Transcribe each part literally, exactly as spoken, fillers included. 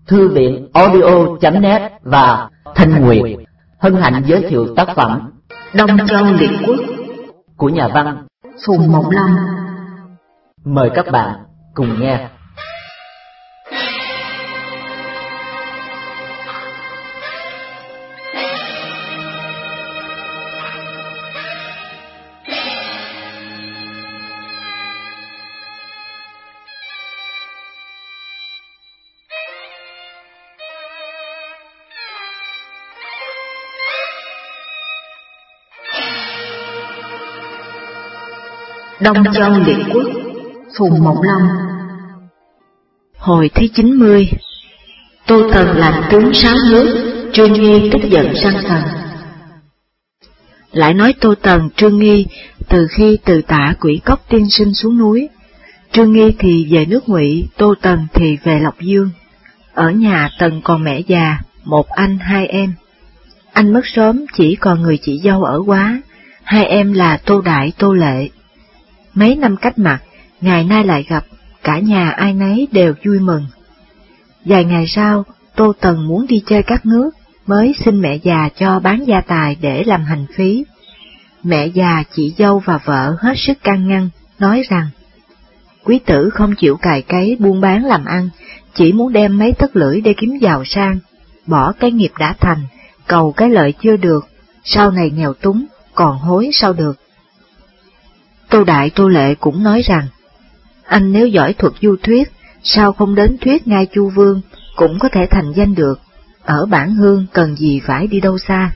Thư viện audio chấm net và Thanh Nguyệt hân hạnh giới thiệu tác phẩm Đông Châu Liệt Quốc của nhà văn Phùng Mộng Lâm. Mời các bạn cùng nghe. Đông Châu Liệt Quốc Phùng Mộng Lâm. Hồi thứ chín mươi. Tô Tần làm tướng sáu nước, Trương Nghi tức giận sang thần. Lại nói Tô Tần, Trương Nghi từ khi từ Tả Quỷ Cốc tiên sinh xuống núi, Trương Nghi thì về nước Ngụy, Tô Tần thì về Lộc Dương. Ở nhà Tần còn mẹ già, một anh hai em. Anh mất sớm, chỉ còn người chị dâu ở Quá, hai em là Tô Đại, Tô Lệ. Mấy năm cách mặt, ngày nay lại gặp, cả nhà ai nấy đều vui mừng. Vài ngày sau, Tô Tần muốn đi chơi các nước, mới xin mẹ già cho bán gia tài để làm hành phí. Mẹ già, chị dâu và vợ hết sức can ngăn, nói rằng, quý tử không chịu cày cấy buôn bán làm ăn, chỉ muốn đem mấy tấc lưỡi để kiếm giàu sang, bỏ cái nghiệp đã thành, cầu cái lợi chưa được, sau này nghèo túng, còn hối sao được. Tô Đại, Tô Lệ cũng nói rằng, anh nếu giỏi thuật du thuyết, sao không đến thuyết ngay Chu Vương, cũng có thể thành danh được, ở bản hương cần gì phải đi đâu xa.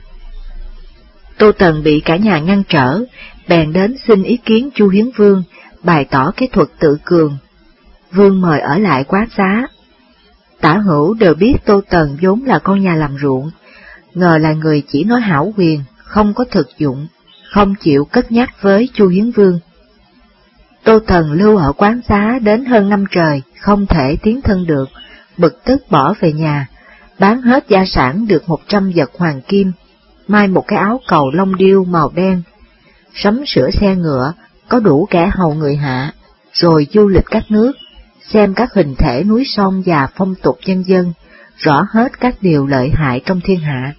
Tô Tần bị cả nhà ngăn trở, bèn đến xin ý kiến Chu Hiến Vương, bày tỏ cái thuật tự cường. Vương mời ở lại quán xá. Tả hữu đều biết Tô Tần vốn là con nhà làm ruộng, ngờ là người chỉ nói hảo quyền, không có thực dụng, không chịu cất nhắc với Chu Hiến Vương. Tô Tần lưu ở quán xá đến hơn năm trời, không thể tiến thân được, bực tức bỏ về nhà, bán hết gia sản được một trăm vật hoàng kim, mai một cái áo cầu lông điêu màu đen, sắm sửa xe ngựa, có đủ kẻ hầu người hạ, rồi du lịch các nước, xem các hình thể núi sông và phong tục nhân dân, rõ hết các điều lợi hại trong thiên hạ.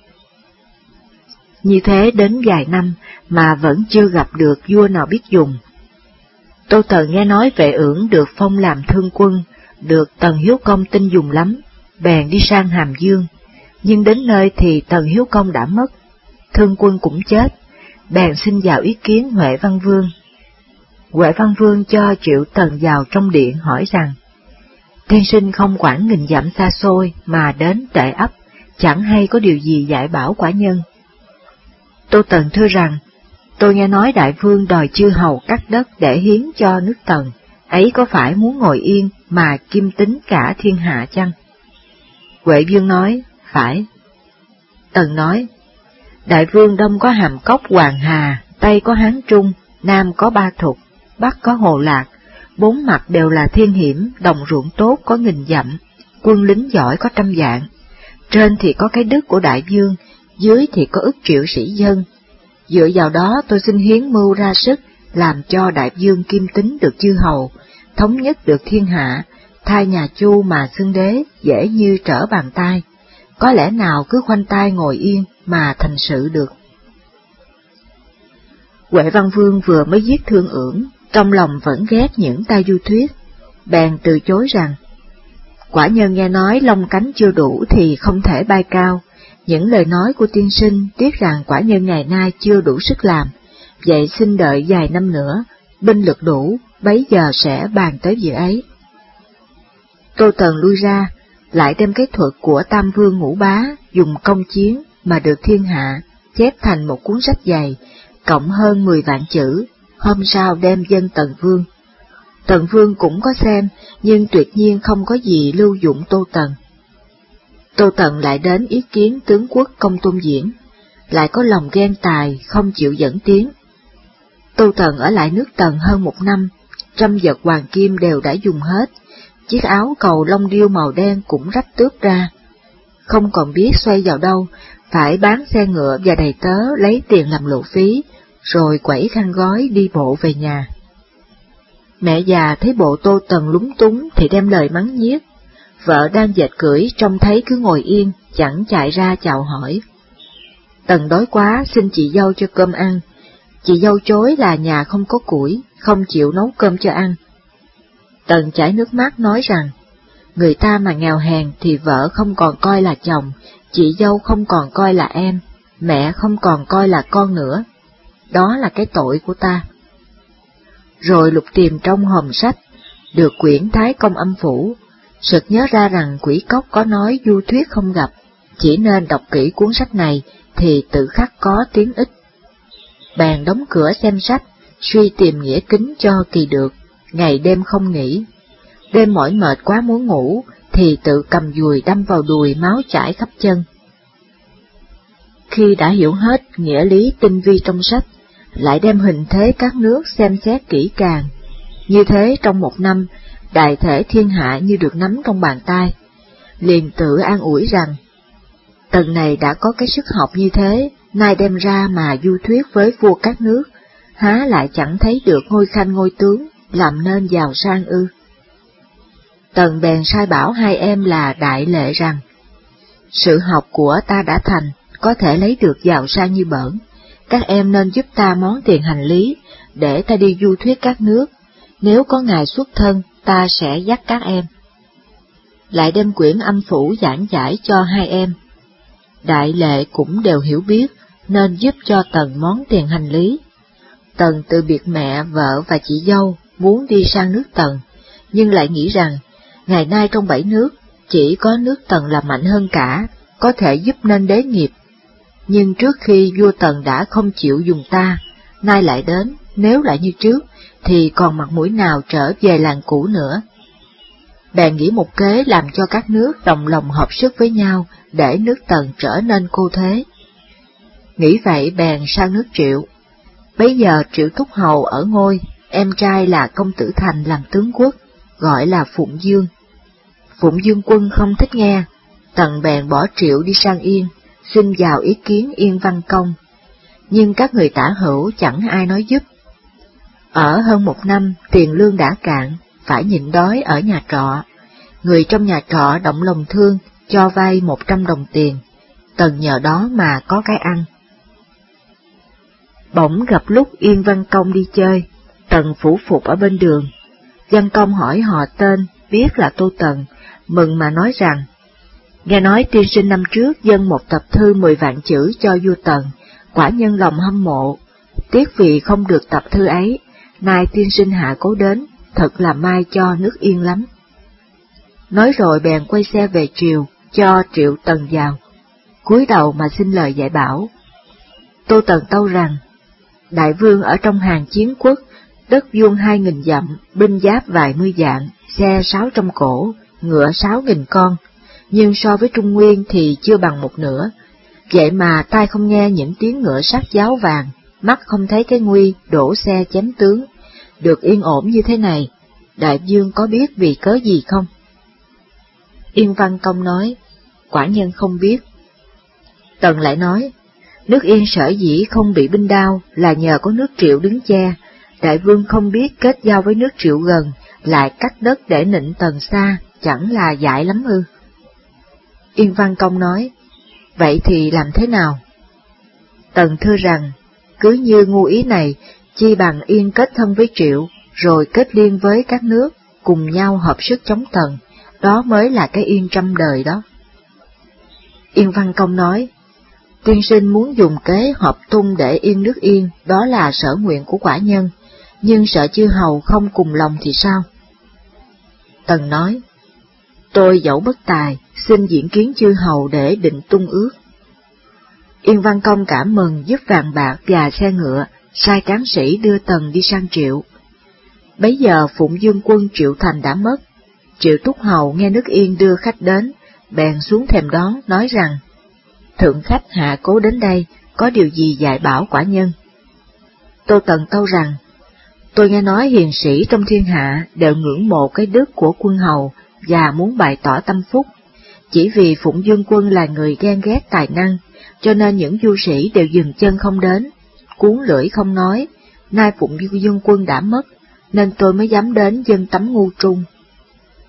Như thế đến vài năm mà vẫn chưa gặp được vua nào biết dùng. Tô Tần nghe nói Vệ Ưỡng được phong làm thương quân, được Tần Hiếu Công tin dùng lắm, bèn đi sang Hàm Dương, nhưng đến nơi thì Tần Hiếu Công đã mất, thương quân cũng chết, bèn xin vào ý kiến Huệ Văn Vương. Huệ Văn Vương cho Triệu Tần vào trong điện hỏi rằng, tiên sinh không quản nghìn dặm xa xôi mà đến Tệ Ấp, chẳng hay có điều gì dạy bảo quả nhân. Tô Tần thưa rằng, tôi nghe nói đại vương đòi chư hầu cắt đất để hiến cho nước Tần, ấy có phải muốn ngồi yên mà kim tính cả thiên hạ chăng? Huệ Vương nói, phải. Tần nói, đại vương đông có Hàm Cốc Hoàng Hà, tây có Hán Trung, nam có Ba Thục, bắc có Hồ Lạc, bốn mặt đều là thiên hiểm, đồng ruộng tốt có nghìn dặm, quân lính giỏi có trăm vạn. Trên thì có cái đức của đại vương, dưới thì có ức triệu sĩ dân. Dựa vào đó tôi xin hiến mưu ra sức, làm cho đại vương kim tính được chư hầu, thống nhất được thiên hạ, thay nhà Chu mà xưng đế dễ như trở bàn tay. Có lẽ nào cứ khoanh tay ngồi yên mà thành sự được. Huệ Văn Vương vừa mới giết Thương Ưỡng, trong lòng vẫn ghét những tay du thuyết, bèn từ chối rằng, quả nhân nghe nói lông cánh chưa đủ thì không thể bay cao. Những lời nói của tiên sinh tiếc rằng quả nhân ngày nay chưa đủ sức làm, vậy xin đợi vài năm nữa, binh lực đủ, bấy giờ sẽ bàn tới việc ấy. Tô Tần lui ra, lại đem cái thuật của Tam Vương Ngũ Bá dùng công chiến mà được thiên hạ, chép thành một cuốn sách dày, cộng hơn mười vạn chữ, hôm sau đem dâng Tần Vương. Tần Vương cũng có xem, nhưng tuyệt nhiên không có gì lưu dụng Tô Tần. Tô Tần lại đến ý kiến tướng quốc Công Tôn Diễn, lại có lòng ghen tài, không chịu dẫn tiếng. Tô Tần ở lại nước Tần hơn một năm, trăm vật hoàng kim đều đã dùng hết, chiếc áo cầu lông điêu màu đen cũng rách tướp ra. Không còn biết xoay vào đâu, phải bán xe ngựa và đầy tớ lấy tiền làm lộ phí, rồi quẩy khăn gói đi bộ về nhà. Mẹ già thấy bộ Tô Tần lúng túng thì đem lời mắng nhiếc, Vợ đang dệt cưỡi trông thấy cứ ngồi yên, chẳng chạy ra chào hỏi. Tần đói quá xin chị dâu cho cơm ăn. Chị dâu chối là nhà không có củi, không chịu nấu cơm cho ăn. Tần chảy nước mắt nói rằng, người ta mà nghèo hèn thì vợ không còn coi là chồng, chị dâu không còn coi là em, mẹ không còn coi là con nữa. Đó là cái tội của ta. Rồi lục tìm trong hòm sách, được quyển Thái Công Âm Phủ, sực nhớ ra rằng Quỷ Cốc có nói du thuyết không gặp, chỉ nên đọc kỹ cuốn sách này thì tự khắc có tiếng ích. Bèn đóng cửa xem sách, suy tìm nghĩa kính cho kỳ được, ngày đêm không nghỉ. Đêm mỏi mệt quá muốn ngủ, thì tự cầm dùi đâm vào đùi máu chảy khắp chân. Khi đã hiểu hết nghĩa lý tinh vi trong sách, lại đem hình thế các nước xem xét kỹ càng. Như thế trong một năm, đại thể thiên hạ như được nắm trong bàn tay. Liền tự an ủi rằng, Tần này đã có cái sức học như thế, nay đem ra mà du thuyết với vua các nước, há lại chẳng thấy được ngôi khanh ngôi tướng, làm nên giàu sang ư. Tần bèn sai bảo hai em là Đại Lệ rằng, sự học của ta đã thành, có thể lấy được giàu sang như bỡn, các em nên giúp ta món tiền hành lý, để ta đi du thuyết các nước, nếu có ngày xuất thân, ta sẽ dắt các em. Lại đem quyển Âm Phủ giảng giải cho hai em. Đại Lệ cũng đều hiểu biết, nên giúp cho Tần món tiền hành lý. Tần từ biệt mẹ, vợ và chị dâu, muốn đi sang nước Tần, nhưng lại nghĩ rằng, ngày nay trong bảy nước, chỉ có nước Tần là mạnh hơn cả, có thể giúp nên đế nghiệp. Nhưng trước khi vua Tần đã không chịu dùng ta, nay lại đến, nếu lại như trước, thì còn mặt mũi nào trở về làng cũ nữa. Bèn nghĩ một kế làm cho các nước đồng lòng hợp sức với nhau, để nước Tần trở nên cô thế. Nghĩ vậy bèn sang nước Triệu. Bấy giờ Triệu Thúc Hầu ở ngôi, em trai là Công Tử Thành làm tướng quốc, gọi là Phụng Dương. Phụng Dương quân không thích nghe, Tần bèn bỏ Triệu đi sang Yên, xin vào ý kiến Yên Văn Công. Nhưng các người tả hữu chẳng ai nói giúp. Ở hơn một năm, tiền lương đã cạn, phải nhịn đói ở nhà trọ. Người trong nhà trọ động lòng thương, cho vay một trăm đồng tiền, Tần nhờ đó mà có cái ăn. Bỗng gặp lúc Yên Văn Công đi chơi, Tần phủ phục ở bên đường. Văn Công hỏi họ tên, biết là Tô Tần, mừng mà nói rằng, nghe nói tiên sinh năm trước dâng một tập thư mười vạn chữ cho vua Tần, quả nhân lòng hâm mộ, tiếc vì không được tập thư ấy, nay tiên sinh hạ cố đến, thật là may cho nước Yên lắm. Nói rồi bèn quay xe về triều, cho Triệu Tần vào, cúi đầu mà xin lời dạy bảo. Tô Tần tâu rằng, đại vương ở trong hàng chiến quốc, đất vuông hai nghìn dặm, binh giáp vài mươi vạn, xe sáu trăm cỗ, ngựa sáu nghìn con, nhưng so với Trung Nguyên thì chưa bằng một nửa. Vậy mà tai không nghe những tiếng ngựa sát giáo vàng, mắt không thấy cái nguy đổ xe chém tướng, được yên ổn như thế này, đại vương có biết vì cớ gì không? Yên Văn Công nói, quả nhân không biết. Tần lại nói, nước Yên sở dĩ không bị binh đao là nhờ có nước Triệu đứng che, đại vương không biết kết giao với nước Triệu gần, lại cắt đất để nịnh Tần xa, chẳng là dại lắm ư? Yên Văn Công nói, vậy thì làm thế nào? Tần thưa rằng, cứ như ngu ý này, chi bằng Yên kết thân với Triệu, rồi kết liên với các nước, cùng nhau hợp sức chống Tần, đó mới là cái yên trăm đời đó. Yên Văn Công nói, tiên sinh muốn dùng kế hợp tung để yên nước Yên, đó là sở nguyện của quả nhân, nhưng sợ chư hầu không cùng lòng thì sao? Tần nói, tôi dẫu bất tài, xin diễn kiến chư hầu để định tung ước. Yên Văn Công cảm mừng, giúp vàng bạc và xe ngựa, sai cán sĩ đưa Tần đi sang Triệu. Bấy giờ Phụng Dương quân Triệu Thành đã mất, Triệu Thúc Hầu nghe nước Yên đưa khách đến, bèn xuống thềm đón nói rằng, thượng khách hạ cố đến đây, có điều gì dạy bảo quả nhân? Tô Tần tâu rằng, tôi nghe nói hiền sĩ trong thiên hạ đều ngưỡng mộ cái đức của quân hầu và muốn bày tỏ tâm phúc, chỉ vì Phụng Dương quân là người ghen ghét tài năng, cho nên những du sĩ đều dừng chân không đến, cuốn lưỡi không nói, nay Phụng Dương quân đã mất, nên tôi mới dám đến dâng tấm ngu trung.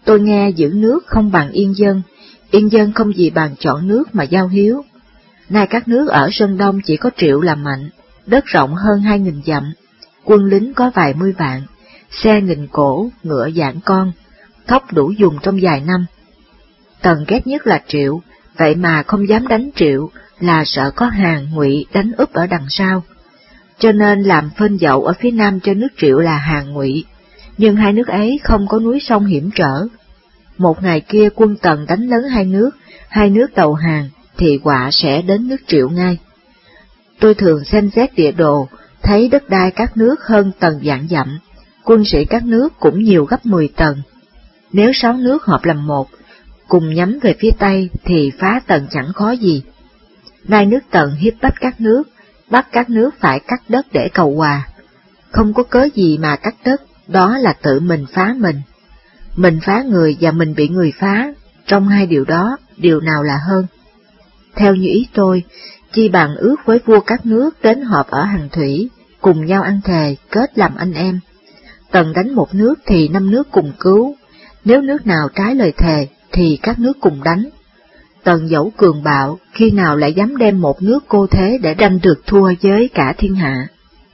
Tôi nghe giữ nước không bằng yên dân, yên dân không gì bằng chọn nước mà giao hiếu. Nay các nước ở Sơn Đông chỉ có Triệu là mạnh, đất rộng hơn hai nghìn dặm, quân lính có vài mươi vạn, xe nghìn cỗ, ngựa vạn con, thóc đủ dùng trong vài năm. Tần ghét nhất là Triệu, vậy mà không dám đánh Triệu là sợ có Hàn, Ngụy đánh úp ở đằng sau, cho nên làm phên dậu ở phía nam cho nước Triệu là Hàn, Ngụy, nhưng hai nước ấy không có núi sông hiểm trở. Một ngày kia quân Tần đánh lớn hai nước, hai nước đầu hàng, thì họa sẽ đến nước Triệu ngay. Tôi thường xem xét địa đồ, thấy đất đai các nước hơn Tần vạn dặm, quân sĩ các nước cũng nhiều gấp mười Tần. Nếu sáu nước hợp làm một, cùng nhắm về phía Tây thì phá Tần chẳng khó gì. Nay nước Tần hiếp bách các nước, bắt các nước phải cắt đất để cầu hòa. Không có cớ gì mà cắt đất, đó là tự mình phá mình. Mình phá người và mình bị người phá, trong hai điều đó, điều nào là hơn? Theo như ý tôi, chi bằng ước với vua các nước đến họp ở Hằng Thủy, cùng nhau ăn thề, kết làm anh em. Tần đánh một nước thì năm nước cùng cứu, nếu nước nào trái lời thề thì các nước cùng đánh. Tần dẫu cường bạo, khi nào lại dám đem một nước cô thế để tranh được thua với cả thiên hạ.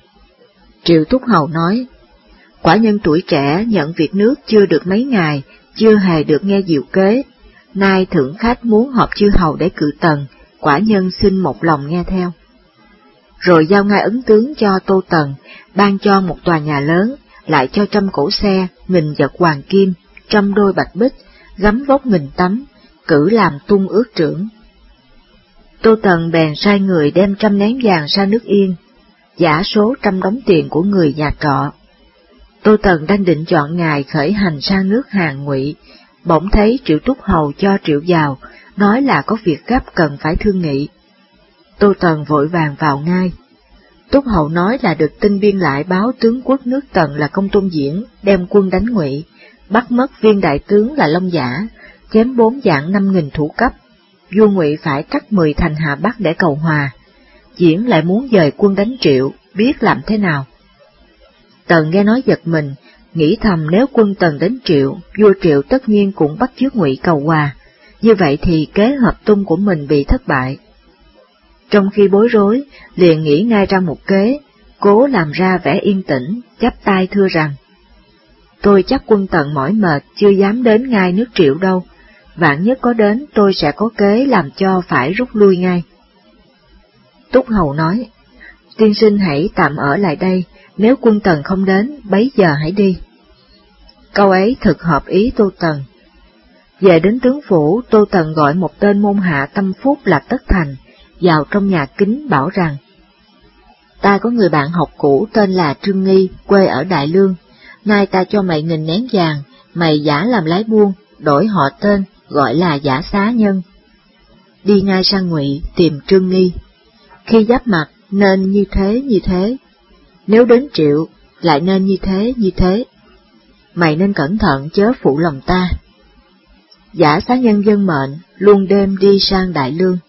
Triệu Túc Hầu nói, quả nhân tuổi trẻ nhận việc nước chưa được mấy ngày, chưa hề được nghe diệu kế, nay thượng khách muốn họp chư hầu để cự Tần, quả nhân xin một lòng nghe theo. Rồi giao ngay ấn tướng cho Tô Tần, ban cho một tòa nhà lớn, lại cho trăm cỗ xe, nghìn vật hoàng kim, trăm đôi bạch bích, gấm vóc nghìn tấm, cử làm tung ước trưởng. Tô Tần bèn sai người đem trăm nén vàng ra nước Yên, giả số trăm đống tiền của người nhà trọ. Tô Tần đang định chọn ngày khởi hành sang nước Hàn, Ngụy, bỗng thấy Triệu Túc Hầu cho Triệu vào, nói là có việc gấp cần phải thương nghị. Tô Tần vội vàng vào ngay. Túc Hầu nói là được tin biên lại báo tướng quốc nước Tần là Công Tôn Diễn đem quân đánh Ngụy, bắt mất viên đại tướng là Long Giả, chém bốn vạn năm nghìn thủ cấp. Vua Ngụy phải cắt mười thành Hà Bắc để cầu hòa. Diễn lại muốn dời quân đánh Triệu, biết làm thế nào? Tần nghe nói giật mình, nghĩ thầm nếu quân Tần đến Triệu, vua Triệu tất nhiên cũng bắt chước Ngụy cầu hòa, như vậy thì kế hợp tung của mình bị thất bại. Trong khi bối rối, liền nghĩ ngay ra một kế, cố làm ra vẻ yên tĩnh, chắp tay thưa rằng, tôi chắc quân Tần mỏi mệt chưa dám đến ngay nước Triệu đâu, vạn nhất có đến tôi sẽ có kế làm cho phải rút lui ngay. Túc Hầu nói, tiên sinh hãy tạm ở lại đây, nếu quân Tần không đến, bấy giờ hãy đi. Câu ấy thực hợp ý Tô Tần. Về đến tướng phủ, Tô Tần gọi một tên môn hạ tâm phúc là Tất Thành, vào trong nhà kính bảo rằng, ta có người bạn học cũ tên là Trương Nghi, quê ở Đại Lương, nay ta cho mày nghìn nén vàng, mày giả làm lái buôn, đổi họ tên, gọi là Giả Xá Nhân. Đi ngay sang Ngụy tìm Trương Nghi, khi giáp mặt nên như thế như thế, nếu đến Triệu lại nên như thế như thế, mày nên cẩn thận chớ phụ lòng ta. Giả Xá Nhân dân mệnh, luôn đêm đi sang Đại Lương.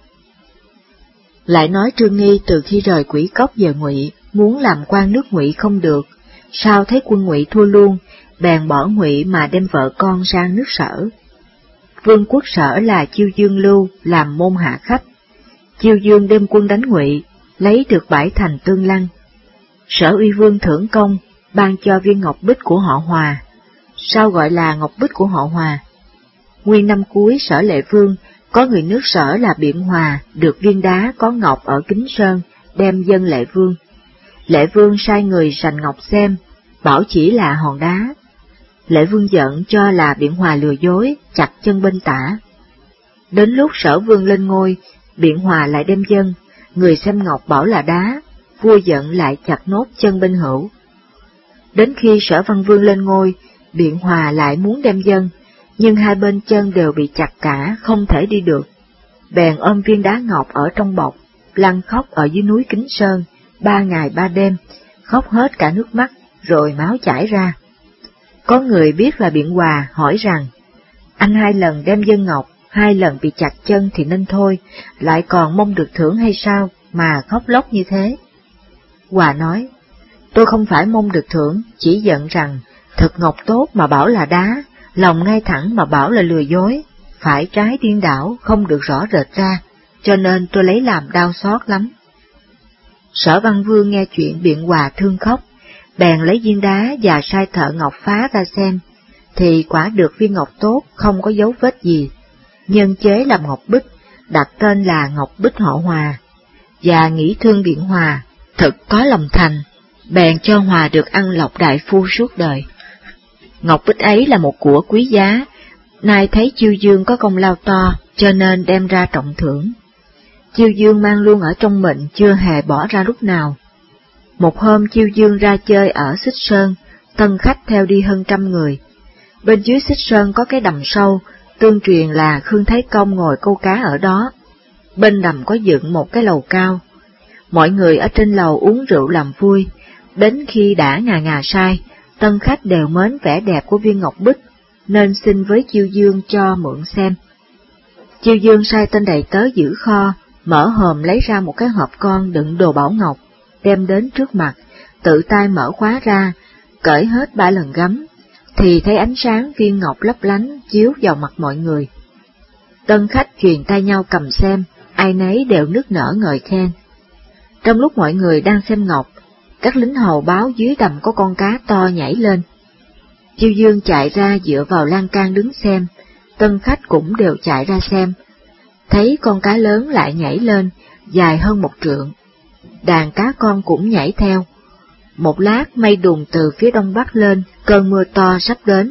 Lại nói Trương Nghi từ khi rời Quỷ Cốc về Ngụy, muốn làm quan nước Ngụy không được, sao thấy quân Ngụy thua luôn, bèn bỏ Ngụy mà đem vợ con sang nước Sở. Vương quốc Sở là Chiêu Dương Lưu làm môn hạ khách. Chiêu Dương đem quân đánh Ngụy, lấy được bãi thành Tương Lăng. Sở Uy Vương thưởng công, ban cho viên ngọc bích của họ Hòa. Sao gọi là ngọc bích của họ Hòa? Nguyên năm cuối Sở Lệ Vương, có người nước Sở là Biện Hòa được viên đá có ngọc ở Kính Sơn, đem dâng Lệ Vương. Lệ Vương sai người sành ngọc xem, bảo chỉ là hòn đá. Lệ Vương giận cho là Biện Hòa lừa dối, chặt chân bên tả. Đến lúc Sở Vương lên ngôi, Biện Hòa lại đem dâng, người xem ngọc bảo là đá, vua giận lại chặt nốt chân bên hữu. Đến khi Sở Văn Vương lên ngôi, Biện Hòa lại muốn đem dâng, nhưng hai bên chân đều bị chặt cả, không thể đi được. Bèn ôm viên đá ngọc ở trong bọc, lăn khóc ở dưới núi Kính Sơn, ba ngày ba đêm, khóc hết cả nước mắt, rồi máu chảy ra. Có người biết là Biện Hòa hỏi rằng, anh hai lần đem dâng ngọc, hai lần bị chặt chân thì nên thôi, lại còn mong được thưởng hay sao mà khóc lóc như thế? Hòa nói, tôi không phải mong được thưởng, chỉ giận rằng thật ngọc tốt mà bảo là đá, Lòng ngay thẳng mà bảo là lừa dối, phải trái điên đảo không được rõ rệt ra, cho nên tôi lấy làm đau xót lắm. Sở Văn Vương nghe chuyện biện hòa thương khóc, bèn lấy viên đá và sai thợ ngọc phá ra xem, thì quả được viên ngọc tốt, không có dấu vết gì, nhân chế làm ngọc bích, đặt tên là Ngọc Bích họ Hòa, và nghĩ thương biện hòa, thực có lòng thành, bèn cho Hòa được ăn lộc đại phu suốt đời. Ngọc bích ấy là một của quý giá, nay thấy Chiêu Dương có công lao to, cho nên đem ra trọng thưởng. Chiêu Dương mang luôn ở trong mình, chưa hề bỏ ra lúc nào. Một hôm Chiêu Dương ra chơi ở Xích Sơn, tân khách theo đi hơn trăm người. Bên dưới Xích Sơn có cái đầm sâu, tương truyền là Khương Thái Công ngồi câu cá ở đó. Bên đầm có dựng một cái lầu cao. Mọi người ở trên lầu uống rượu làm vui, đến khi đã ngà ngà say, tân khách đều mến vẻ đẹp của viên ngọc bích, nên xin với Chiêu Dương cho mượn xem. Chiêu Dương sai tên đầy tớ giữ kho, mở hòm lấy ra một cái hộp con đựng đồ bảo ngọc, đem đến trước mặt, tự tay mở khóa ra, cởi hết ba lần gấm, thì thấy ánh sáng viên ngọc lấp lánh chiếu vào mặt mọi người. Tân khách truyền tay nhau cầm xem, ai nấy đều nức nở ngợi khen. Trong lúc mọi người đang xem ngọc, các lính hầu báo dưới đầm có con cá to nhảy lên. Chiêu Dương chạy ra dựa vào lan can đứng xem, tân khách cũng đều chạy ra xem. Thấy con cá lớn lại nhảy lên, dài hơn một trượng. Đàn cá con cũng nhảy theo. Một lát mây đùn từ phía đông bắc lên, cơn mưa to sắp đến.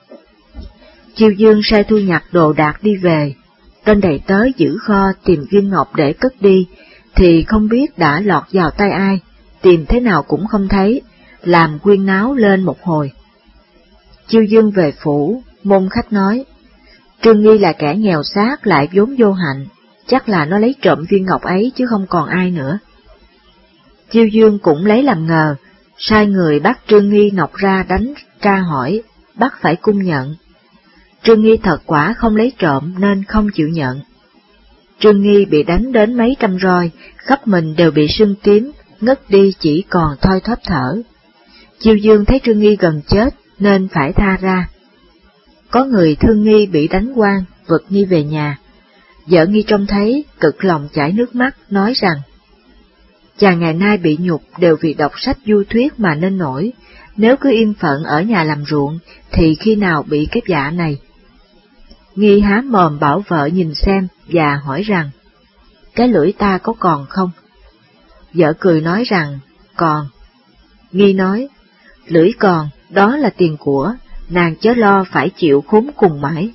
Chiêu Dương sai thu nhặt đồ đạc đi về. Tên đầy tớ giữ kho tìm viên ngọc để cất đi, thì không biết đã lọt vào tay ai, tìm thế nào cũng không thấy, làm quyên náo lên một hồi. Chiêu Dương về phủ, môn khách nói, Trương Nghi là kẻ nghèo xác lại vốn vô hạnh, chắc là nó lấy trộm viên ngọc ấy chứ không còn ai nữa. Chiêu Dương cũng lấy làm ngờ, sai người bắt Trương Nghi nọc ra đánh tra hỏi, bắt phải cung nhận. Trương Nghi thật quả không lấy trộm nên không chịu nhận. Trương Nghi bị đánh đến mấy trăm roi, khắp mình đều bị sưng tím, ngất đi chỉ còn thoi thóp thở. Chiêu Dương thấy Trương Nghi gần chết nên phải tha ra. Có người thương Nghi bị đánh quan, vật Nghi về nhà. Vợ Nghi trông thấy, cực lòng chảy nước mắt, nói rằng, chàng ngày nay bị nhục đều vì đọc sách du thuyết mà nên nổi, nếu cứ yên phận ở nhà làm ruộng, thì khi nào bị cái dạ này. Nghi há mồm bảo vợ nhìn xem, và hỏi rằng, cái lưỡi ta có còn không? Vợ cười nói rằng, còn. Nghi nói, lưỡi còn, đó là tiền của, nàng chớ lo phải chịu khốn cùng mãi.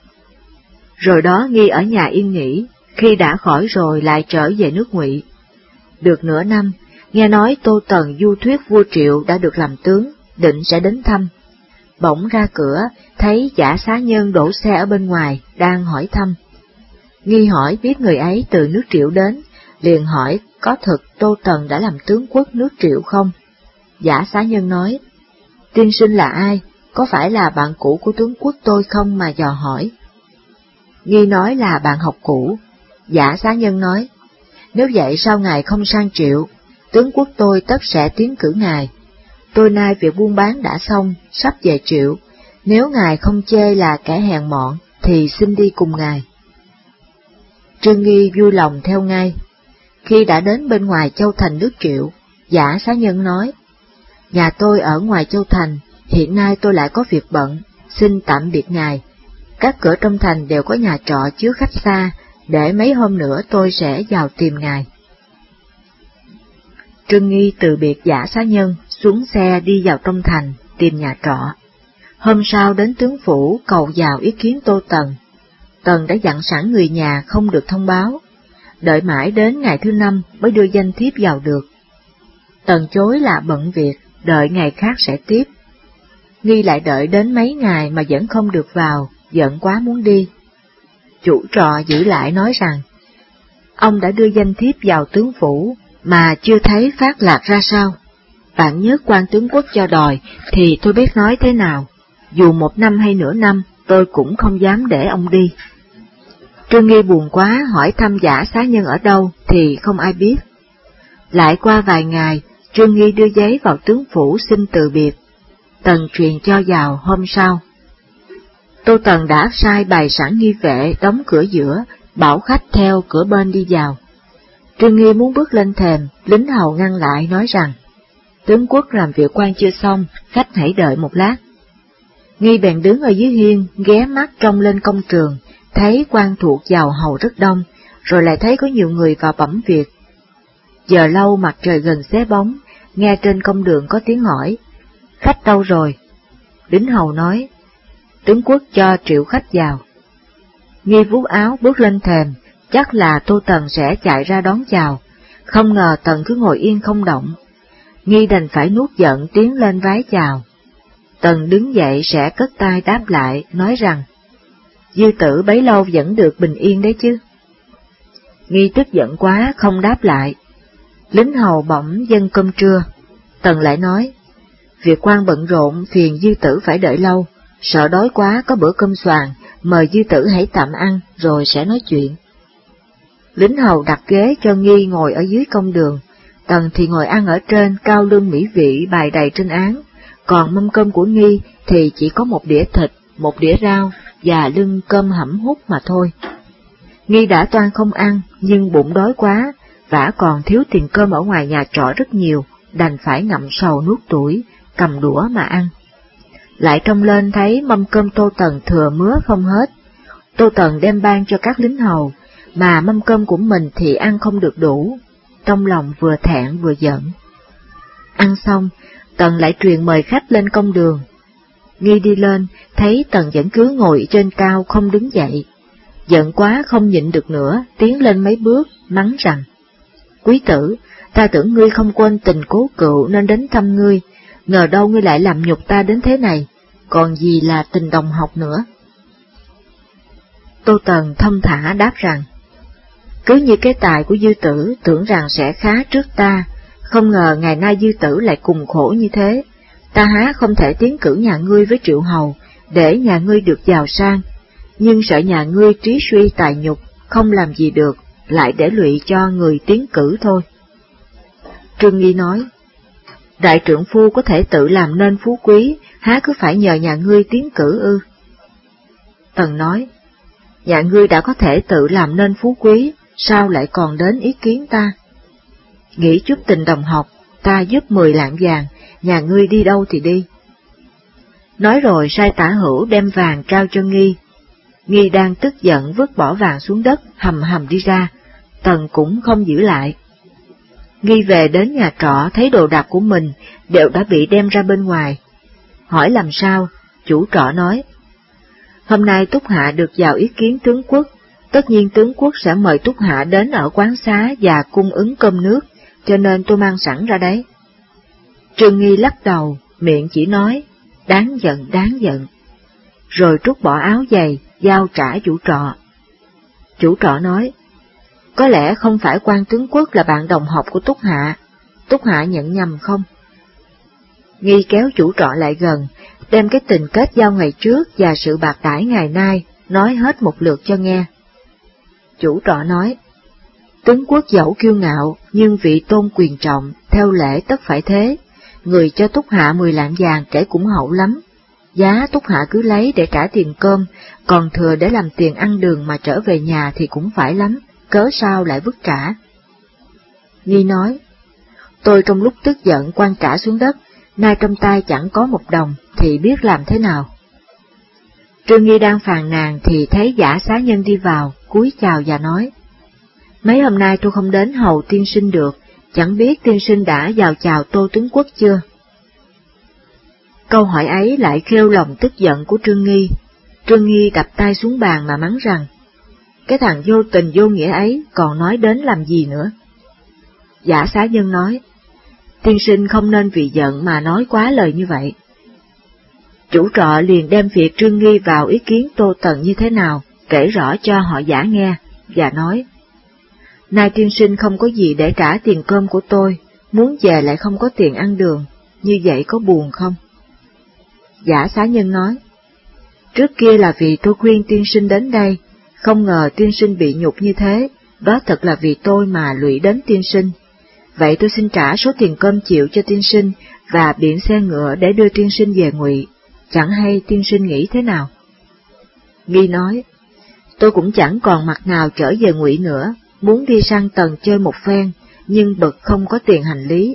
Rồi đó Nghi ở nhà yên nghỉ, khi đã khỏi rồi lại trở về nước Ngụy. Được nửa năm, nghe nói Tô Tần du thuyết vua Triệu đã được làm tướng, định sẽ đến thăm. Bỗng ra cửa, thấy Giả Xá Nhân đổ xe ở bên ngoài, đang hỏi thăm. Nghi hỏi biết người ấy từ nước Triệu đến, liền hỏi có thực Tô Tần đã làm tướng quốc nước Triệu không? Giả Xá Nhân nói, tiên sinh là ai, có phải là bạn cũ của tướng quốc tôi không mà dò hỏi? Nghi nói là bạn học cũ. Giả Xá Nhân nói, nếu vậy sao ngài không sang Triệu, tướng quốc tôi tất sẽ tiến cử ngài. Tôi nay việc buôn bán đã xong, sắp về Triệu, nếu ngài không chê là kẻ hèn mọn, thì xin đi cùng ngài. Trương Nghi vui lòng theo ngay. Khi đã đến bên ngoài Châu Thành nước Triệu, Giả Xá Nhân nói, nhà tôi ở ngoài Châu Thành, hiện nay tôi lại có việc bận, xin tạm biệt ngài. Các cửa trong thành đều có nhà trọ chứa khách xa, để mấy hôm nữa tôi sẽ vào tìm ngài. Trương Nghi từ biệt Giả Xá Nhân, xuống xe đi vào trong thành, tìm nhà trọ. Hôm sau đến tướng phủ cầu vào ý kiến Tô Tần. Tần đã dặn sẵn người nhà không được thông báo, đợi mãi đến ngày thứ năm mới đưa danh thiếp vào được. Tần chối là bận việc, đợi ngày khác sẽ tiếp. Nghi lại đợi đến mấy ngày mà vẫn không được vào, giận quá muốn đi. Chủ trọ giữ lại nói rằng, ông đã đưa danh thiếp vào tướng phủ, mà chưa thấy phát lạc ra sao. Bạn nhất quan tướng quốc cho đòi, thì tôi biết nói thế nào, dù một năm hay nửa năm, tôi cũng không dám để ông đi. Trương Nghi buồn quá hỏi thăm Giả Xá Nhân ở đâu, thì không ai biết. Lại qua vài ngày, Trương Nghi đưa giấy vào tướng phủ xin từ biệt. Tần truyền cho vào hôm sau. Tô Tần đã sai bày sẵn nghi vệ đóng cửa giữa, bảo khách theo cửa bên đi vào. Trương Nghi muốn bước lên thềm, lính hầu ngăn lại nói rằng, tướng quốc làm việc quan chưa xong, khách hãy đợi một lát. Nghi bèn đứng ở dưới hiên, ghé mắt trông lên công trường, thấy quan thuộc vào hầu rất đông, rồi lại thấy có nhiều người vào bẩm việc. Giờ lâu mặt trời gần xế bóng, nghe trên công đường có tiếng hỏi, khách đâu rồi? Lính hầu nói, tướng quốc cho triệu khách vào. Nghi vuốt áo bước lên thềm, chắc là Tô Tần sẽ chạy ra đón chào, không ngờ Tần cứ ngồi yên không động. Nghi đành phải nuốt giận tiến lên vái chào. Tần đứng dậy sẽ cất tay đáp lại, nói rằng, dư tử bấy lâu vẫn được bình yên đấy chứ. Nghi tức giận quá không đáp lại. Lính hầu bỗng dâng cơm trưa. Tần lại nói, việc quan bận rộn phiền dư tử phải đợi lâu, sợ đói quá có bữa cơm xoàn, mời dư tử hãy tạm ăn rồi sẽ nói chuyện. Lính hầu đặt ghế cho Nghi ngồi ở dưới công đường, Tần thì ngồi ăn ở trên cao lương mỹ vị bày đầy trên án, còn mâm cơm của Nghi thì chỉ có một đĩa thịt, một đĩa rau và lưng cơm hẩm hút mà thôi. Nghi đã toan không ăn, nhưng bụng đói quá, vả còn thiếu tiền cơm ở ngoài nhà trọ rất nhiều, đành phải ngậm sầu nuốt tủi, cầm đũa mà ăn. Lại trông lên thấy mâm cơm Tô Tần thừa mứa không hết. Tô Tần đem ban cho các lính hầu, mà mâm cơm của mình thì ăn không được đủ, trong lòng vừa thẹn vừa giận. Ăn xong, Tần lại truyền mời khách lên công đường. Nghi đi lên, thấy Tần vẫn cứ ngồi trên cao không đứng dậy. Giận quá không nhịn được nữa, tiến lên mấy bước, mắng rằng, quý tử, ta tưởng ngươi không quên tình cố cựu nên đến thăm ngươi, ngờ đâu ngươi lại làm nhục ta đến thế này, còn gì là tình đồng học nữa. Tô Tần thong thả đáp rằng, cứ như cái tài của dư tử tưởng rằng sẽ khá trước ta, không ngờ ngày nay dư tử lại cùng khổ như thế, ta há không thể tiến cử nhà ngươi với triệu hầu, để nhà ngươi được giàu sang, nhưng sợ nhà ngươi trí suy tài nhục, không làm gì được, lại để lụy cho người tiến cử thôi. Trương Nghi nói, đại trượng phu có thể tự làm nên phú quý, há cứ phải nhờ nhà ngươi tiến cử ư? Tần nói, nhà ngươi đã có thể tự làm nên phú quý, sao lại còn đến ý kiến ta? Nghĩ chút tình đồng học, ta giúp mười lạng vàng, nhà ngươi đi đâu thì đi. Nói rồi sai tả hữu đem vàng trao cho Nghi. Nghi đang tức giận vứt bỏ vàng xuống đất, hầm hầm đi ra, Tần cũng không giữ lại. Nghi về đến nhà trọ thấy đồ đạc của mình đều đã bị đem ra bên ngoài. Hỏi làm sao, chủ trọ nói, hôm nay Túc Hạ được vào ý kiến tướng quốc, tất nhiên tướng quốc sẽ mời Túc Hạ đến ở quán xá và cung ứng cơm nước, cho nên tôi mang sẵn ra đấy. Trương Nghi lắc đầu, miệng chỉ nói, đáng giận đáng giận, rồi trút bỏ áo giày, giao trả chủ trọ. Chủ trọ nói, có lẽ không phải quan tướng quốc là bạn đồng học của Túc Hạ, Túc Hạ nhận nhầm không? Nghi kéo chủ trọ lại gần, đem cái tình kết giao ngày trước và sự bạc đãi ngày nay, nói hết một lượt cho nghe. Chủ trọ nói, tướng quốc dẫu kiêu ngạo, nhưng vị tôn quyền trọng, theo lễ tất phải thế, người cho Túc Hạ mười lạng vàng kể cũng hậu lắm, giá Túc Hạ cứ lấy để trả tiền cơm, còn thừa để làm tiền ăn đường mà trở về nhà thì cũng phải lắm, cớ sao lại vứt trả. Nghi nói, tôi trong lúc tức giận quăng trả xuống đất, nay trong tay chẳng có một đồng, thì biết làm thế nào. Trương Nghi đang phàn nàn thì thấy Giả Xá Nhân đi vào, cúi chào và nói, mấy hôm nay tôi không đến hầu tiên sinh được, chẳng biết tiên sinh đã vào chào Tô tướng quốc chưa? Câu hỏi ấy lại khêu lòng tức giận của Trương Nghi. Trương Nghi đập tay xuống bàn mà mắng rằng, cái thằng vô tình vô nghĩa ấy còn nói đến làm gì nữa? Giả Xá Nhân nói, tiên sinh không nên vì giận mà nói quá lời như vậy. Chủ trọ liền đem việc Trương Nghi vào ý kiến Tô Tần như thế nào, kể rõ cho họ Giả nghe, và nói, nay tiên sinh không có gì để trả tiền cơm của tôi, muốn về lại không có tiền ăn đường, như vậy có buồn không? Giả Xá Nhân nói, trước kia là vì tôi khuyên tiên sinh đến đây, không ngờ tiên sinh bị nhục như thế, đó thật là vì tôi mà lụy đến tiên sinh. Vậy tôi xin trả số tiền cơm chịu cho tiên sinh và biện xe ngựa để đưa tiên sinh về Ngụy, chẳng hay tiên sinh nghĩ thế nào? Nghi nói, tôi cũng chẳng còn mặt nào trở về Ngụy nữa, muốn đi sang Tần chơi một phen, nhưng bực không có tiền hành lý.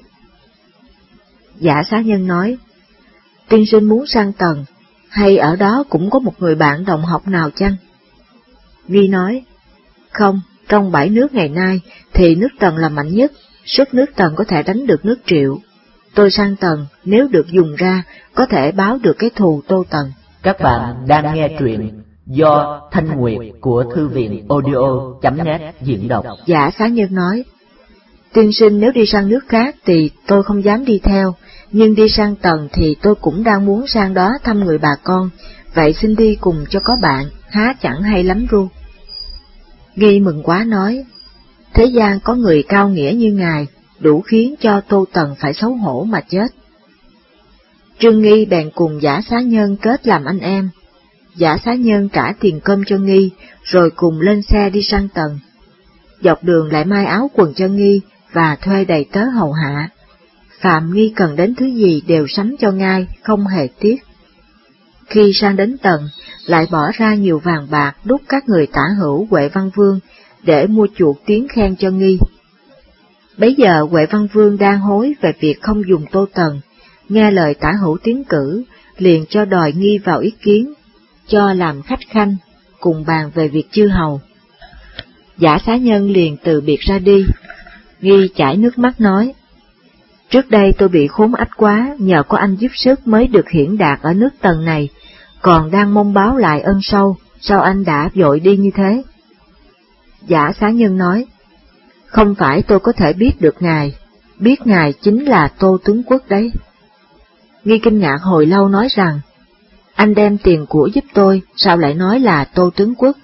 Giả Xá Nhân nói, tiên sinh muốn sang Tần, hay ở đó cũng có một người bạn đồng học nào chăng? Nghi nói, không, trong bảy nước ngày nay thì nước Tần là mạnh nhất, sức nước Tần có thể đánh được nước Triệu. Tôi sang Tần, nếu được dùng ra, có thể báo được cái thù Tô Tần. Các bạn đang nghe truyện do Thanh Nguyệt của Thư viện audio chấm net diễn đọc. Giả Xá Nhân nói, tiên sinh nếu đi sang nước khác thì tôi không dám đi theo, nhưng đi sang Tần thì tôi cũng đang muốn sang đó thăm người bà con, vậy xin đi cùng cho có bạn, há chẳng hay lắm ru. Nghi mừng quá nói, thế gian có người cao nghĩa như ngài, đủ khiến cho Tô Tần phải xấu hổ mà chết. Trương Nghi bèn cùng Giả Xá Nhân kết làm anh em. Giả Xá Nhân trả tiền cơm cho Nghi, rồi cùng lên xe đi sang Tần. Dọc đường lại may áo quần cho Nghi và thuê đầy tớ hầu hạ. Phạm Nghi cần đến thứ gì đều sắm cho ngay, không hề tiếc. Khi sang đến Tần, lại bỏ ra nhiều vàng bạc đút các người tả hữu Huệ Văn Vương để mua chuộc tiếng khen cho Nghi. Bấy giờ Huệ Văn Vương đang hối về việc không dùng Tô Tần, nghe lời tả hữu tiến cử, liền cho đòi Nghi vào ý kiến, cho làm khách khanh, cùng bàn về việc chư hầu. Giả Xá Nhân liền từ biệt ra đi. Nghi chảy nước mắt nói, trước đây tôi bị khốn ách quá, nhờ có anh giúp sức mới được hiển đạt ở nước Tần này, còn đang mong báo lại ân sâu, sao anh đã vội đi như thế? Giả Xá Nhân nói, không phải tôi có thể biết được ngài, biết ngài chính là Tô tướng quốc đấy. Nghi kinh ngạc hồi lâu nói rằng, anh đem tiền của giúp tôi, sao lại nói là Tô tướng quốc?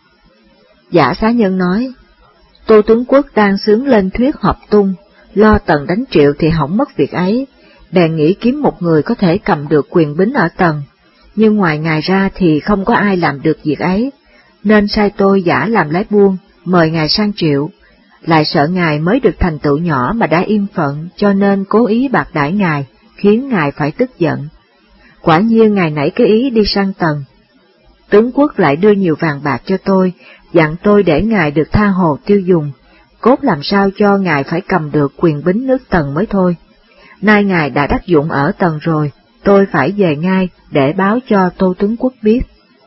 Giả Xá Nhân nói, Tô tướng quốc đang sướng lên thuyết hợp tung, lo Tần đánh Triệu thì hỏng mất việc ấy, bèn nghĩ kiếm một người có thể cầm được quyền bính ở Tần, nhưng ngoài ngài ra thì không có ai làm được việc ấy, nên sai tôi giả làm lái buôn, mời ngài sang Triệu, lại sợ ngài mới được thành tựu nhỏ mà đã yên phận, cho nên cố ý bạc đãi ngài, khiến ngài phải tức giận. Quả nhiên ngài nảy cái ý đi sang Tần. Tướng quốc lại đưa nhiều vàng bạc cho tôi, dặn tôi để ngài được tha hồ tiêu dùng, cốt làm sao cho ngài phải cầm được quyền bính nước Tần mới thôi. Nay ngài đã đắc dụng ở Tần rồi, tôi phải về ngay để báo cho Tô tướng quốc biết.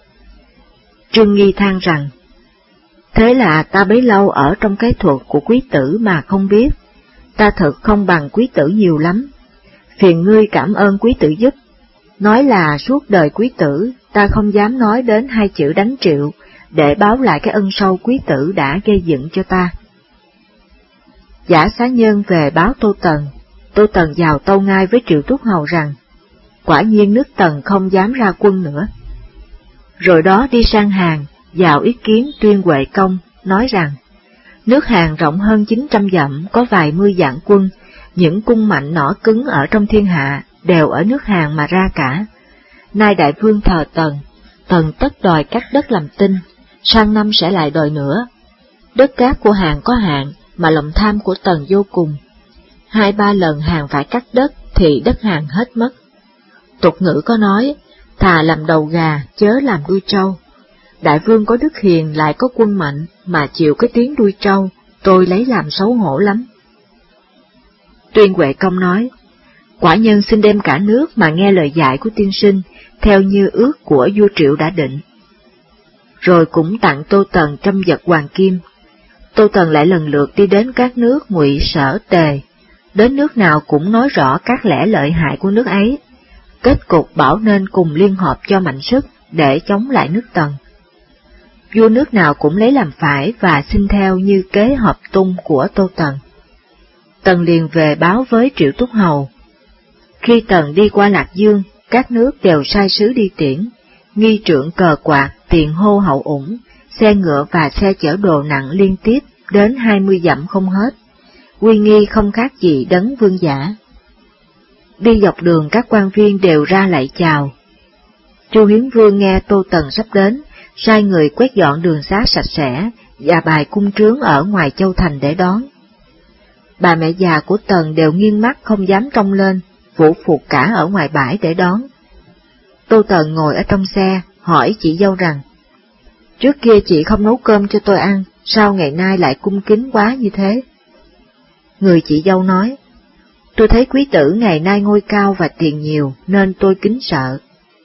Trương Nghi than rằng, thế là ta bấy lâu ở trong cái thuật của quý tử mà không biết, ta thật không bằng quý tử nhiều lắm, phiền ngươi cảm ơn quý tử giúp. Nói là suốt đời quý tử, ta không dám nói đến hai chữ đánh Triệu, để báo lại cái ân sâu quý tử đã gây dựng cho ta. Giả Xá Nhân về báo Tô Tần, Tô Tần vào tâu ngay với Triệu Túc Hầu rằng, quả nhiên nước Tần không dám ra quân nữa. Rồi đó đi sang Hàn, vào ý kiến Tuyên Huệ Công, nói rằng, nước Hàn rộng hơn chín trăm dặm, có vài mươi vạn quân, những cung mạnh nỏ cứng ở trong thiên hạ, đều ở nước Hàn mà ra cả. Nay đại vương thờ Tần, Tần tất đòi cắt đất làm tinh, sang năm sẽ lại đòi nữa. Đất cát của Hàn có hạn, mà lòng tham của Tần vô cùng. Hai ba lần Hàn phải cắt đất, thì đất Hàn hết mất. Tục ngữ có nói, thà làm đầu gà, chớ làm đuôi trâu. Đại vương có đức hiền lại có quân mạnh, mà chịu cái tiếng đuôi trâu, tôi lấy làm xấu hổ lắm. Tuyên Huệ Công nói, quả nhân xin đem cả nước mà nghe lời dạy của tiên sinh, theo như ước của vua Triệu đã định. Rồi cũng tặng Tô Tần trăm vật hoàng kim. Tô Tần lại lần lượt đi đến các nước Ngụy, Sở, Tề, đến nước nào cũng nói rõ các lẽ lợi hại của nước ấy, kết cục bảo nên cùng liên hợp cho mạnh sức để chống lại nước Tần. Vua nước nào cũng lấy làm phải và xin theo như kế hợp tung của Tô Tần. Tần liền về báo với Triệu Túc Hầu. Khi Tần đi qua Lạc Dương, các nước đều sai sứ đi tiễn, nghi trượng cờ quạt, tiền hô hậu ủng, xe ngựa và xe chở đồ nặng liên tiếp đến hai mươi dặm không hết, uy nghi không khác gì đấng vương giả. Đi dọc đường các quan viên đều ra lạy chào. Chu Hiến Vương nghe Tô Tần sắp đến, sai người quét dọn đường xá sạch sẽ và bài cung trướng ở ngoài châu thành để đón. Bà mẹ già của Tần đều nghiêng mắt không dám trông lên, vũ phục cả ở ngoài bãi để đón. Tô Tần ngồi ở trong xe, hỏi chị dâu rằng, Trước kia chị không nấu cơm cho tôi ăn, sao ngày nay lại cung kính quá như thế? Người chị dâu nói, tôi thấy quý tử ngày nay ngôi cao và tiền nhiều nên tôi kính sợ.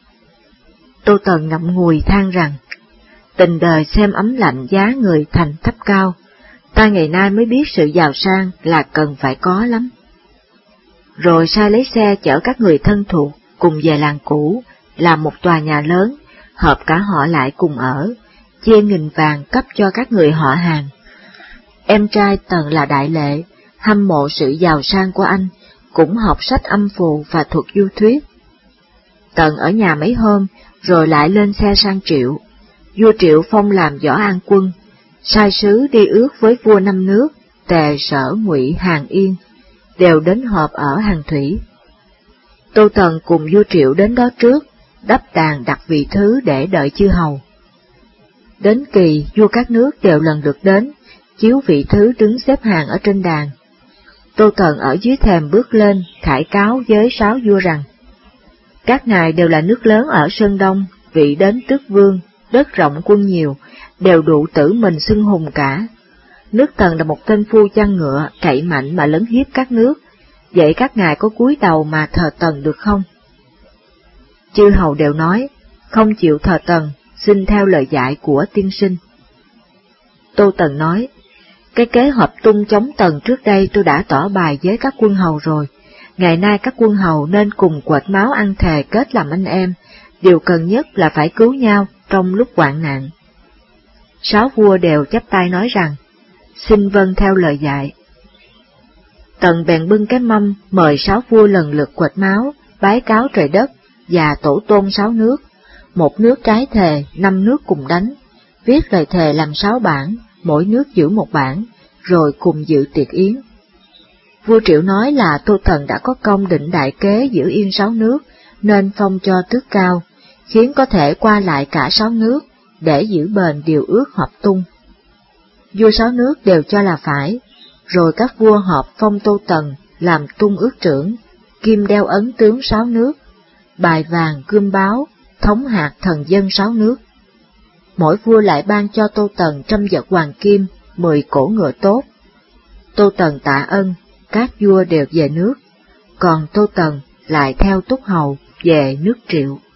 Tô Tần ngậm ngùi than rằng, tình đời xem ấm lạnh giá người thành thấp cao, ta ngày nay mới biết sự giàu sang là cần phải có lắm. Rồi sai lấy xe chở các người thân thuộc cùng về làng cũ, làm một tòa nhà lớn, hợp cả họ lại cùng ở, chia nghìn vàng cấp cho các người họ hàng. Em trai Tần là Đại Lệ, hâm mộ sự giàu sang của anh, cũng học sách âm phù và thuật du thuyết. Tần ở nhà mấy hôm, rồi lại lên xe sang Triệu. Vua Triệu phong làm võ an quân, sai sứ đi ước với vua năm nước, Tề, Sở, Ngụy, Hàn, Yên, đều đến họp ở Hàn Thủy. Tô Tần cùng vua Triệu đến đó trước, đắp đàn đặt vị thứ để đợi chư hầu. Đến kỳ, vua các nước đều lần lượt đến, chiếu vị thứ đứng xếp hàng ở trên đàn. Tô Tần ở dưới thềm bước lên, khải cáo với sáu vua rằng, các ngài đều là nước lớn ở Sơn Đông, vị đến tước vương, đất rộng quân nhiều, đều đủ tử mình xưng hùng cả. Nước Tần là một tên phu chăn ngựa, cậy mạnh mà lấn hiếp các nước, vậy các ngài có cúi đầu mà thờ Tần được không? Chư hầu đều nói, không chịu thờ Tần, xin theo lời dạy của tiên sinh. Tô Tần nói, cái kế hợp tung chống Tần trước đây tôi đã tỏ bài với các quân hầu rồi, ngày nay các quân hầu nên cùng quệt máu ăn thề kết làm anh em, điều cần nhất là phải cứu nhau trong lúc hoạn nạn. Sáu vua đều chắp tay nói rằng, xin vâng theo lời dạy. Tần bèn bưng cái mâm mời sáu vua lần lượt quệt máu, bái cáo trời đất và tổ tôn sáu nước, một nước trái thề, năm nước cùng đánh, viết lời thề làm sáu bản, mỗi nước giữ một bản, rồi cùng dự tiệc yến. Vua Triệu nói là Tô Tần đã có công định đại kế giữ yên sáu nước, nên phong cho tước cao, khiến có thể qua lại cả sáu nước, để giữ bền điều ước hợp tung. Vua sáu nước đều cho là phải, rồi các vua họp phong Tô Tần làm tung ước trưởng, kim đeo ấn tướng sáu nước, bài vàng gươm báo, thống hạt thần dân sáu nước. Mỗi vua lại ban cho Tô Tần trăm vật hoàng kim, mười cổ ngựa tốt. Tô Tần tạ ân, các vua đều về nước, còn Tô Tần lại theo Túc Hầu về nước Triệu.